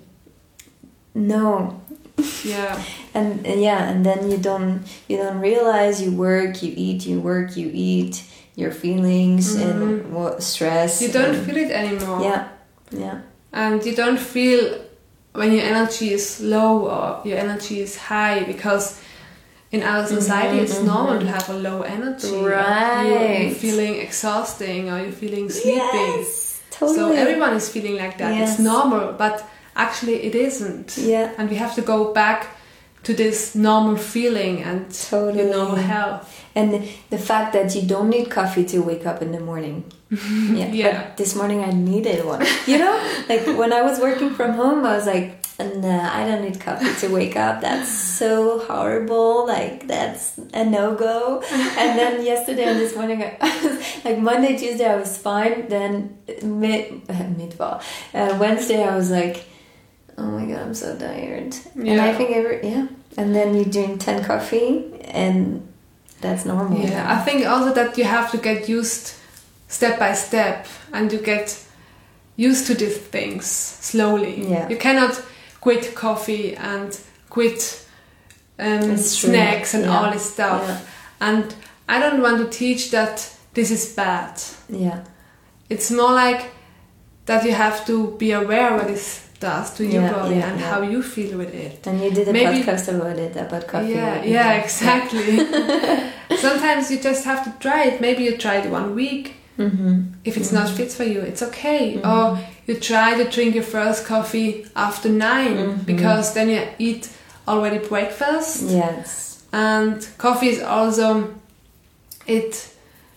no. Yeah. and, and yeah, and then you don't you don't realize you work, you eat, you work, you eat, your feelings mm-hmm. and what stress. You don't and, feel it anymore. Yeah, yeah. And you don't feel when your energy is low or your energy is high, because in our society mm-hmm, it's mm-hmm. normal to have a low energy. Right. You're feeling exhausting or you're feeling sleeping. Yes, totally. So everyone is feeling like that. Yes. It's normal, but actually it isn't. Yeah. And we have to go back to this normal feeling and totally. your normal health. And the fact that you don't need coffee to wake up in the morning. Yeah. yeah. But this morning I needed one. You know? Like when I was working from home, I was like, nah, I don't need coffee to wake up. That's so horrible. Like that's a no-go. And then yesterday and this morning, I, like Monday, Tuesday, I was fine. Then mid, midval, uh, Wednesday, I was like, oh my God, I'm so tired. Yeah. And I think every, yeah. And then you drink ten coffee and that's normal. Yeah, I think also that you have to get used step by step and you get used to these things slowly. Yeah. You cannot quit coffee and quit um, snacks and yeah. all this stuff. Yeah. And I don't want to teach that this is bad. Yeah. It's more like that you have to be aware what this does to your yeah, body yeah, and yeah. how you feel with it. And you did a Maybe, podcast about it, about coffee. Yeah, yeah, exactly. Sometimes you just have to try it. Maybe you try it one week. Mm-hmm. If it's mm-hmm. not fit for you, it's okay. Mm-hmm. Or you try to drink your first coffee after nine mm-hmm. because then you eat already breakfast. Yes. And coffee is also it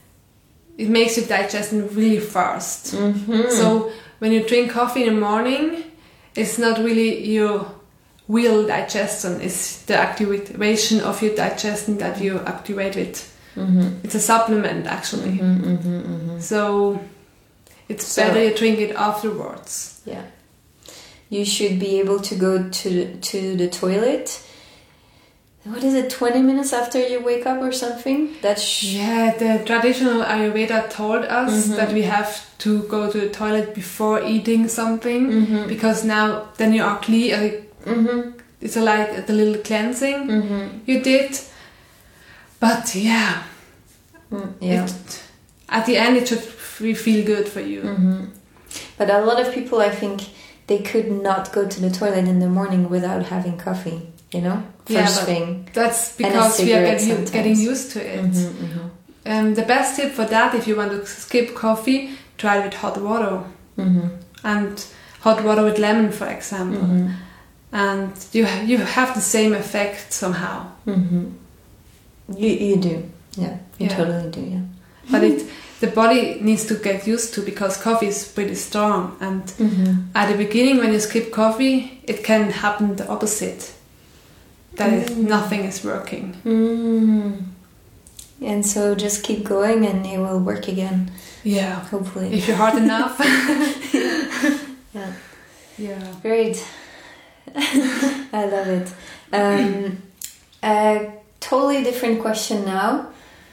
it makes you digestion really fast. Mm-hmm. So when you drink coffee in the morning, it's not really your real digestion, it's the activation of your digestion that you activate with. Mm-hmm. It's a supplement actually. Mm-hmm, mm-hmm, mm-hmm. So it's so, better you drink it afterwards. Yeah. You should be able to go to to the toilet. What is it, twenty minutes after you wake up or something? That's sh- yeah, the traditional Ayurveda told us mm-hmm. that we have to go to the toilet before eating something mm-hmm. because now then you are clear. Mm-hmm. It's a, like the little cleansing mm-hmm. you did. But yeah, mm, yeah. It, at the end it should feel good for you. Mm-hmm. But a lot of people, I think, they could not go to the toilet in the morning without having coffee. You know, first yeah, thing. That's because we are getting, getting used to it. Mm-hmm, mm-hmm. Um, the best tip for that, if you want to skip coffee, try it with hot water. Mm-hmm. And hot water with lemon, for example. Mm-hmm. And you you have the same effect somehow. Mm-hmm. You you do, yeah, you yeah. totally do, yeah. But it the body needs to get used to because coffee is pretty strong, and mm-hmm. at the beginning when you skip coffee, it can happen the opposite. That mm. is, nothing is working. Mm. And so just keep going, and it will work again. Yeah, hopefully. If you're hard enough. yeah. Yeah. Great. I love it. Um, a totally different question now.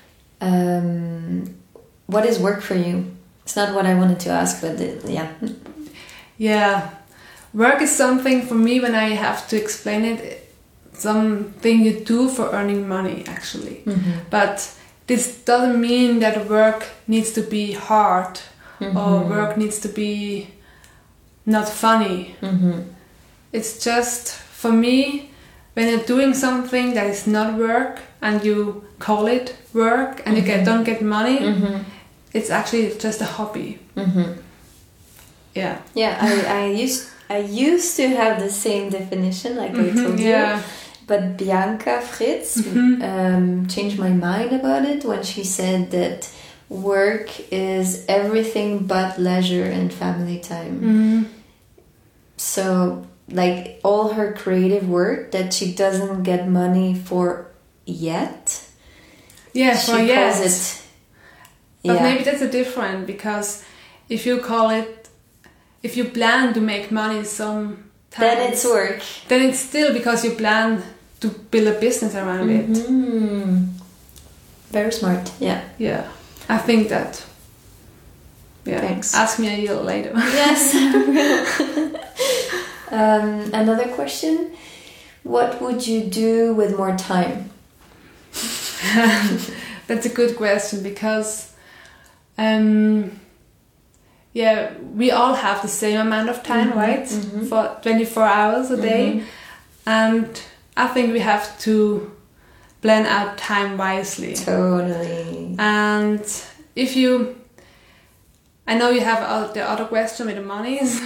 Um, what is work for you? It's not what I wanted to ask, but it, yeah. Yeah. Work is something for me when I have to explain it, something you do for earning money actually. Mm-hmm. But this doesn't mean that work needs to be hard mm-hmm. or work needs to be not funny. Mm-hmm. It's just, for me, when you're doing something that is not work and you call it work and mm-hmm. you get, don't get money, mm-hmm. it's actually just a hobby. Mm-hmm. Yeah. Yeah, I, I used I used to have the same definition, like mm-hmm, I told yeah. you. But Bianca Fritz mm-hmm. um, changed my mind about it when she said that work is everything but leisure and family time. Mm-hmm. So, like, all her creative work that she doesn't get money for yet. Yeah, she for calls yet. it. But yeah. maybe that's a different, because if you call it if you plan to make money some then it's work. Then it's still because you plan to build a business around mm-hmm. it. Very smart. Yeah. Yeah. I think that. Yeah. Thanks. Ask me a year later. Yes. um, another question. What would you do with more time? That's a good question because um, yeah, we all have the same amount of time, mm-hmm, right? Mm-hmm. For twenty-four hours a day. Mm-hmm. And I think we have to plan out time wisely. Totally. And if you... I know you have the other question with the money, so...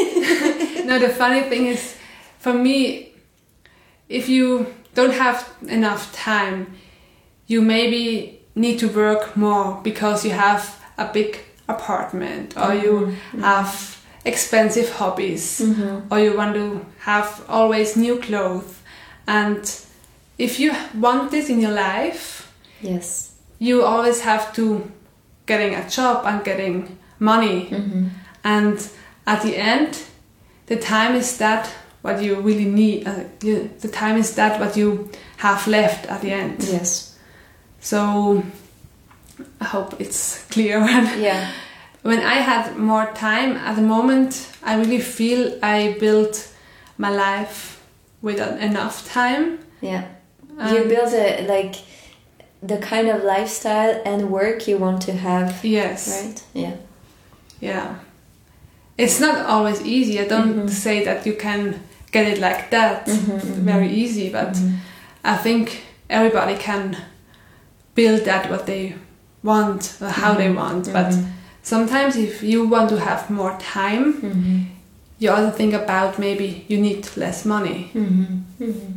No, the funny thing is, for me, if you don't have enough time, you maybe need to work more because you have a big apartment or you mm-hmm. have expensive hobbies mm-hmm. or you want to have always new clothes. And if you want this in your life, yes, you always have to getting a job and getting money. Mm-hmm. And at the end, the time is that what you really need. Uh, you, the time is that what you have left at the end. Yes. So I hope it's clear. Yeah. When I had more time, at the moment, I really feel I built my life with enough time. Yeah. Um, you build a, like, the kind of lifestyle and work you want to have. Yes. Right? Yeah. Yeah. It's not always easy. I don't mm-hmm. say that you can get it like that mm-hmm, mm-hmm. very easy, but mm-hmm. I think everybody can build that what they want or how mm-hmm. they want. Mm-hmm. But sometimes if you want to have more time, mm-hmm. you also think about maybe you need less money. Mm-hmm. Mm-hmm.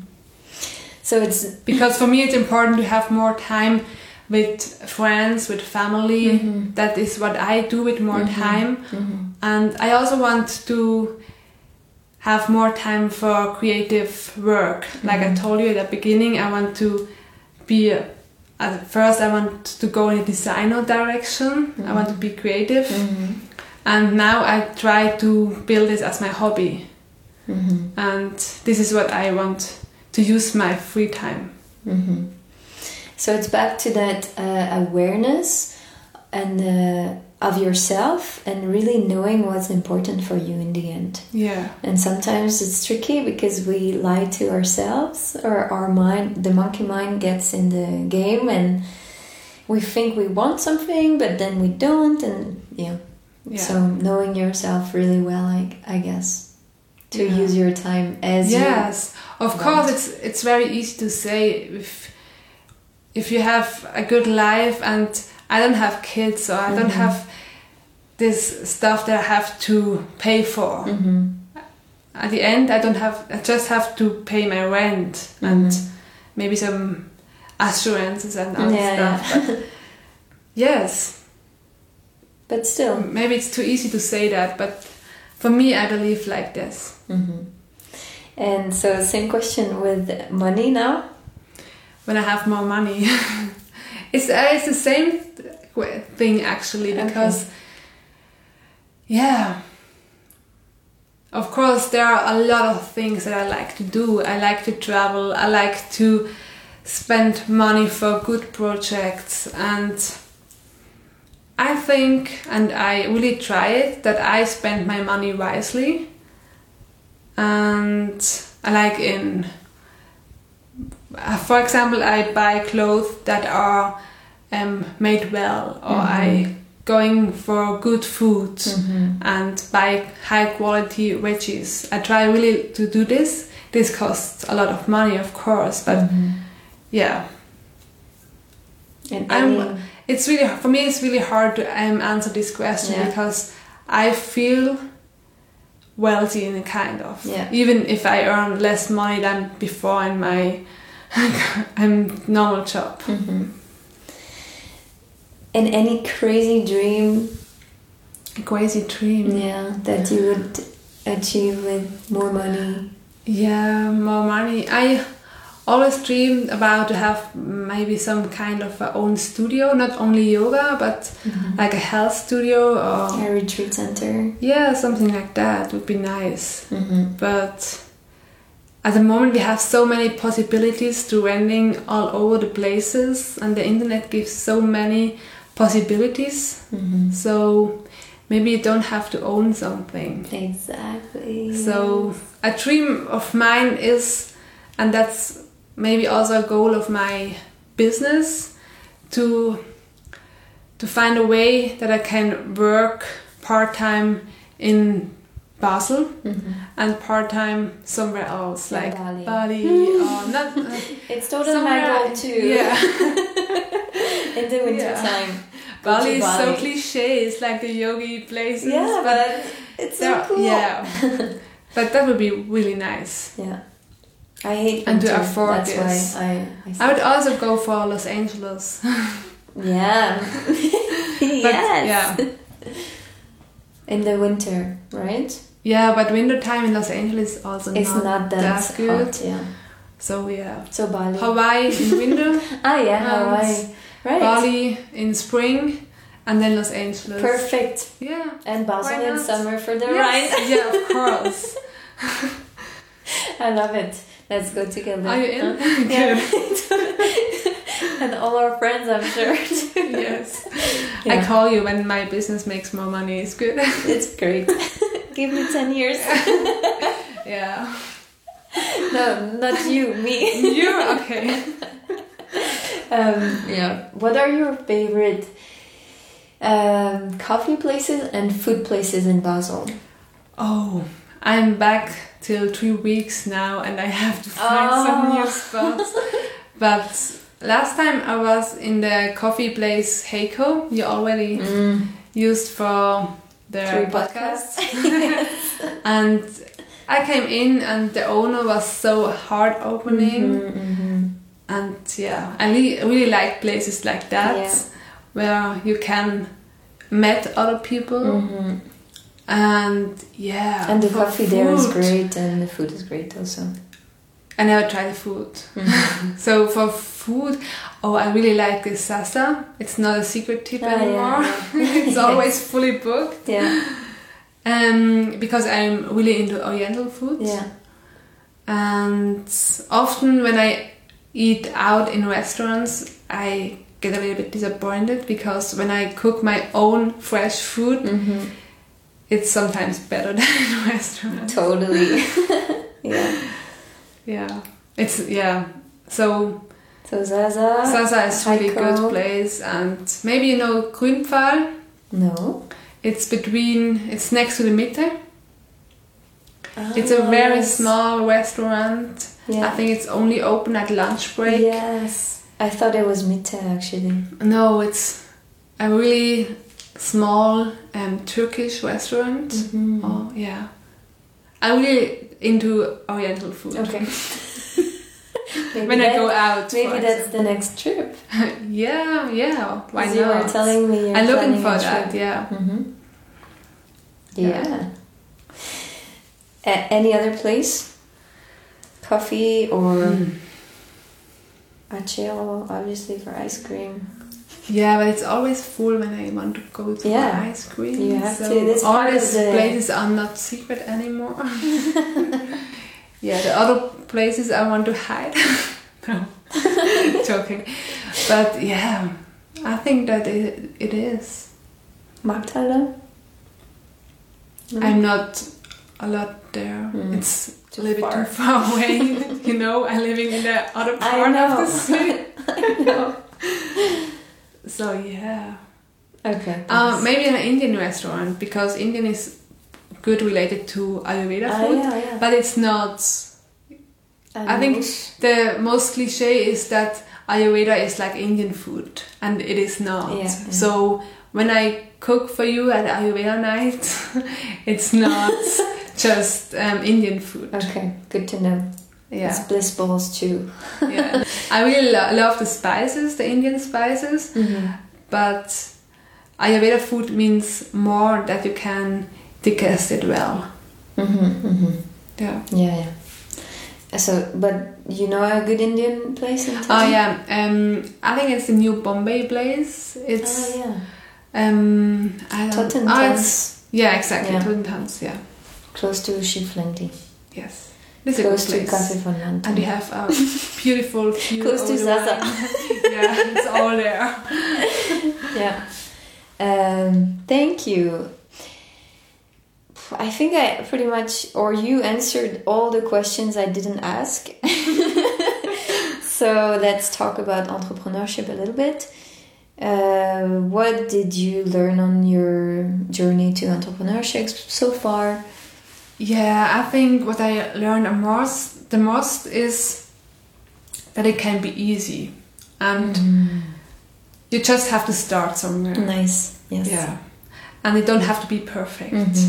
So it's... Because for me it's important to have more time with friends, with family. Mm-hmm. That is what I do with more mm-hmm. time. Mm-hmm. And I also want to have more time for creative work. Mm-hmm. Like I told you at the beginning, I want to be... A, at first I want to go in a designer direction. Mm-hmm. I want to be creative. Mm-hmm. And now I try to build this as my hobby. Mm-hmm. And this is what I want to use my free time. Mm-hmm. So it's back to that uh, awareness and uh, of yourself and really knowing what's important for you in the end. Yeah. And sometimes it's tricky because we lie to ourselves, or our mind, the monkey mind gets in the game and we think we want something but then we don't, and yeah. yeah. So knowing yourself really well, I, I guess, to yeah. use your time as yes. you Of want. course, it's it's very easy to say if if you have a good life and I don't have kids or I mm-hmm. don't have this stuff that I have to pay for. Mm-hmm. At the end, I don't have. I just have to pay my rent mm-hmm. and maybe some assurances and other yeah, stuff. Yeah. But yes, but still, maybe it's too easy to say that. But for me, I believe like this. Mm-hmm. And so, same question with money now. When I have more money, it's uh, it's the same th- thing actually, because okay. yeah, of course there are a lot of things that I like to do. I like to travel. I like to spend money for good projects, and I think, and I really try it, that I spend my money wisely. And I like in, uh, for example, I buy clothes that are um, made well, or mm-hmm. I going for good food mm-hmm. and buy high quality veggies. I try really to do this. This costs a lot of money, of course, but mm-hmm. yeah. And I'm, it's really, for me, it's really hard to um, answer this question yeah. because I feel wealthy in a kind of, yeah. even if I earn less money than before in my um, normal job. Mm-hmm. And any crazy dream? A crazy dream? Yeah, that you would achieve with more money? Yeah, more money. I always dreamed about to have maybe some kind of a own studio, not only yoga, but mm-hmm. like a health studio or a retreat center. Yeah, something like that would be nice. Mm-hmm. But at the moment we have so many possibilities to renting all over the places, and the internet gives so many possibilities. Mm-hmm. So maybe you don't have to own something. Exactly. So a dream of mine is, and that's maybe also a goal of my business, to to find a way that I can work part-time in Basel mm-hmm. and part-time somewhere else, in like Bali, Bali or not. Uh, it's totally my goal too. Yeah. In the winter Yeah. time. Bali is Bali. so cliche. It's like the yogi places. Yeah, but, but it's so there- cool. Yeah. But that would be really nice. Yeah. I hate And to winter. afford That's this. why I. I, I would also go for Los Angeles. Yeah. But, Yes. yeah. In the winter, right? Yeah, but winter time in Los Angeles is also It's not, not that, that good. hot. Yeah. So yeah, So Bali. Hawaii in winter, Ah, yeah, and Hawaii. Right. Bali in spring, and then Los Angeles. Perfect. Yeah. And Basel Why in not? summer for the Yes. ride. Yeah, of course. I love it. Let's go together. Are you in? Huh? Good. Yeah. And all our friends, I'm sure. Too. Yes. Yeah. I call you when my business makes more money. It's good. It's great. Give me ten years. Yeah. No, not you, me. You okay? Um, yeah. What are your favorite um, coffee places and food places in Basel? Oh, I'm back till three weeks now, and I have to find Oh. some new spots. But last time I was in the coffee place Heiko. You already Mm. used for the Three podcast. podcasts. And I came in, and the owner was so heart opening. Mhm, mhm. And yeah, I really, really like places like that, Yeah. where you can meet other people. Mhm. And yeah, And the for coffee there is food. great, and the food is great also. I never tried the food. Mhm. So for food, oh, I really like the Sasa. It's not a secret tip Ah, yeah, anymore. yeah. It's always fully booked. Yeah, Um, because I'm really into Oriental food. yeah. And often when I eat out in restaurants, I get a little bit disappointed, because when I cook my own fresh food, Mhm. it's sometimes better than in restaurants. Totally. Yeah. Yeah, it's yeah. So So Zaza. Sasa is really Heiko. good place, and maybe you know Grünpfahl. No. It's between. It's next to the Mitte. It's a Ah, very yes. small restaurant. Yeah. I think it's only open at lunch break. Yes. I thought it was Mitte actually. No, it's a really small um, Turkish restaurant. Mhm. Oh yeah, I'm really into Oriental food. Okay. Maybe When I that- go out, Maybe for that's the next trip. yeah, yeah. Why 'Cause not? you were telling me you're I'm looking planning for a that. trip. Yeah. Mm-hmm. Yeah. Yeah. A- any other place? Coffee or Mm. Aceo, obviously for ice cream. Yeah, but it's always full when I want to go to Yeah. ice cream. You have so to. That's all part of these the- places are not secret anymore. Yeah, the other places I want to hide. No, joking. But yeah, I think that it, it is. Markthalle? No? I'm not a lot there. Mm. It's Too a little far. bit too far away. You know, I'm living in the other I part know. of the city. I know. So yeah. Okay. Um, maybe an Indian restaurant, because Indian is good related to Ayurveda Ah, food, yeah, yeah. but it's not. I think Animals. the most cliche is that Ayurveda is like Indian food, and it is not. Yeah, yeah. So when I cook for you at Ayurveda night, it's not just um, Indian food. Okay, good to know. Yeah, It's bliss balls too. yeah. I really lo- love the spices, the Indian spices, Mm-hmm. but Ayurveda food means more that you can digest it well. Mm-hmm, mm-hmm. Yeah. Yeah, yeah. So, but you know a good Indian place in town? Oh yeah, um, I think it's the New Bombay place. It's Oh yeah. um, I don't. Totten Oh, Tons. it's yeah, exactly. Yeah. Totten Tons, yeah. Close to Skiflinti. Yes. This Close is a to good place. Café von Lanten. And we have a beautiful view. Close to over the Zaza. wine. Yeah, it's all there. Yeah. Um, thank you. I think I pretty much, or you answered all the questions I didn't ask. So let's talk about entrepreneurship a little bit. Uh, what did you learn on your journey to entrepreneurship so far? Yeah, I think what I learned the most, the most is that it can be easy, and Mm. you just have to start somewhere. Nice. Yes. Yeah, and it don't have to be perfect, Mhm.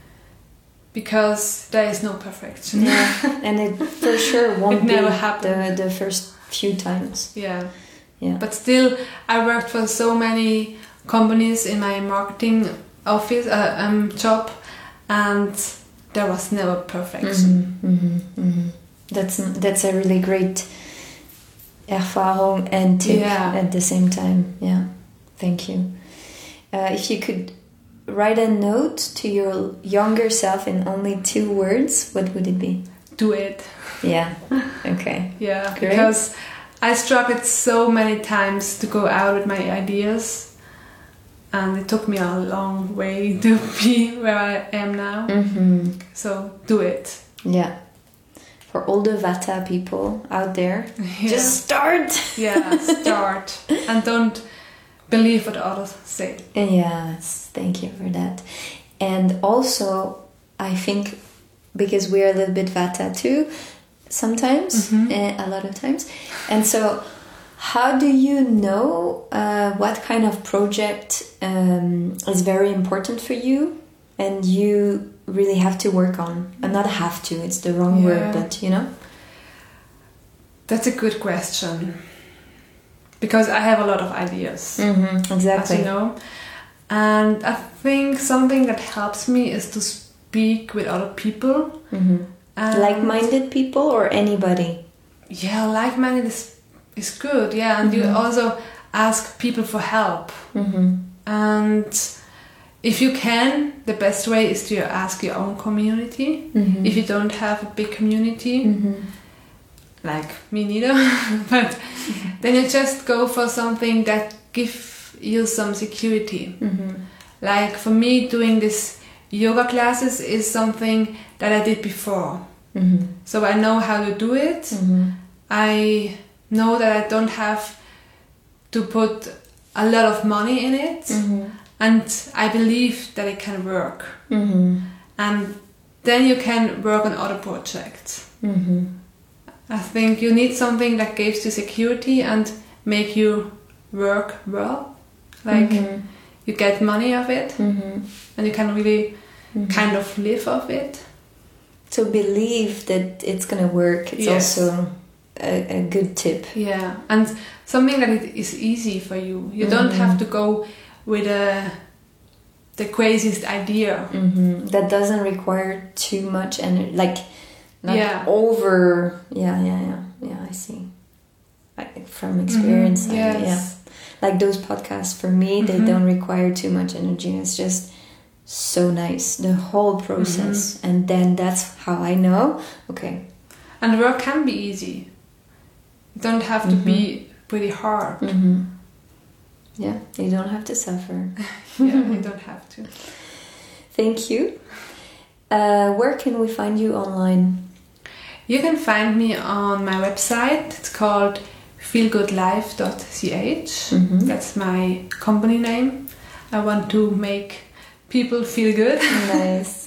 because there is no perfection. Yeah, and it for sure won't It never be happened. the the first few times. Yeah, Yeah. but still, I worked for so many companies in my marketing office uh, um, job, and there was never perfection. Mhm, mhm, mhm. That's that's a really great erfahrung and tip Yeah. at the same time. Yeah, thank you. Uh, if you could write a note to your younger self in only two words, what would it be? Do it. Yeah. Okay. Yeah, Great. because I struggled so many times to go out with my ideas, and it took me a long way to be where I am now. Mm-hmm. So do it. Yeah. For all the Vata people out there, Yeah. just start. Yeah, start and don't believe what others say. Yes, thank you for that. And also, I think because we're a little bit Vata too, sometimes, Mhm. eh, a lot of times. And so, how do you know uh, what kind of project um, is very important for you and you really have to work on? And not have to, it's the wrong Yeah. word, but you know? That's a good question, because I have a lot of ideas, Mm-hmm, as exactly. you know. And I think something that helps me is to speak with other people. Mm-hmm. And Like-minded people or anybody? Yeah, like-minded is, is good, yeah. And Mhm. you also ask people for help. Mm-hmm. And if you can, the best way is to ask your own community. Mm-hmm. If you don't have a big community, Mm-hmm. like me neither, but then you just go for something that gives you some security. Mm-hmm. Like for me, doing this yoga classes is something that I did before. Mm-hmm. So I know how to do it. Mm-hmm. I know that I don't have to put a lot of money in it, Mm-hmm. and I believe that it can work. Mm-hmm. And then you can work on other projects. Mm-hmm. I think you need something that gives you security and make you work well. Like Mm-hmm. you get money of it, Mm-hmm. and you can really Mhm. kind of live off it. So believe that it's gonna work. It's Yes. also a, a good tip. Yeah, and something that it is easy for you. You don't Mhm. have to go with a, the craziest idea. Mm-hmm. That doesn't require too much energy, like not Yeah. over. Yeah, yeah, yeah, yeah. I see. Like from experience, Mhm, I- yes. yeah. Like those podcasts for me, they Mhm. don't require too much energy. It's just so nice, the whole process, Mm-hmm. and then that's how I know. Okay. And work can be easy. You don't have to Mhm. be pretty hard. Mm-hmm. Yeah, you don't have to suffer. Yeah, you don't have to. Thank you. Uh, where can we find you online? You can find me on my website. It's called feel good life dot c h. Mhm. That's my company name. I want to make people feel good. Nice.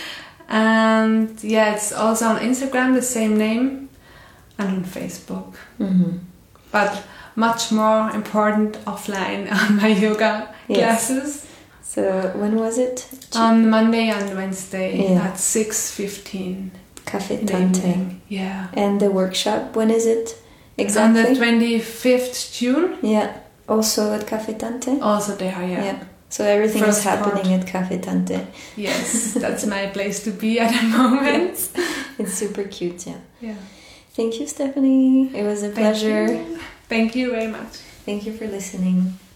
And yeah, it's also on Instagram, the same name, and on Facebook. Mm-hmm. But much more important, offline on my yoga Yes. classes. So when was it? On Monday and Wednesday Yeah. at six fifteen Café in the Tante. evening. Yeah. And the workshop, when is it On exactly? the twenty-fifth June, Yeah, also at Café Tante? also there, yeah. Yeah. So everything First is happening at Café Tante. Yes, that's my place to be at the moment. It's super cute, yeah. Yeah. Thank you, Stephanie. It was a Thank pleasure. you. Thank you very much. Thank you for listening.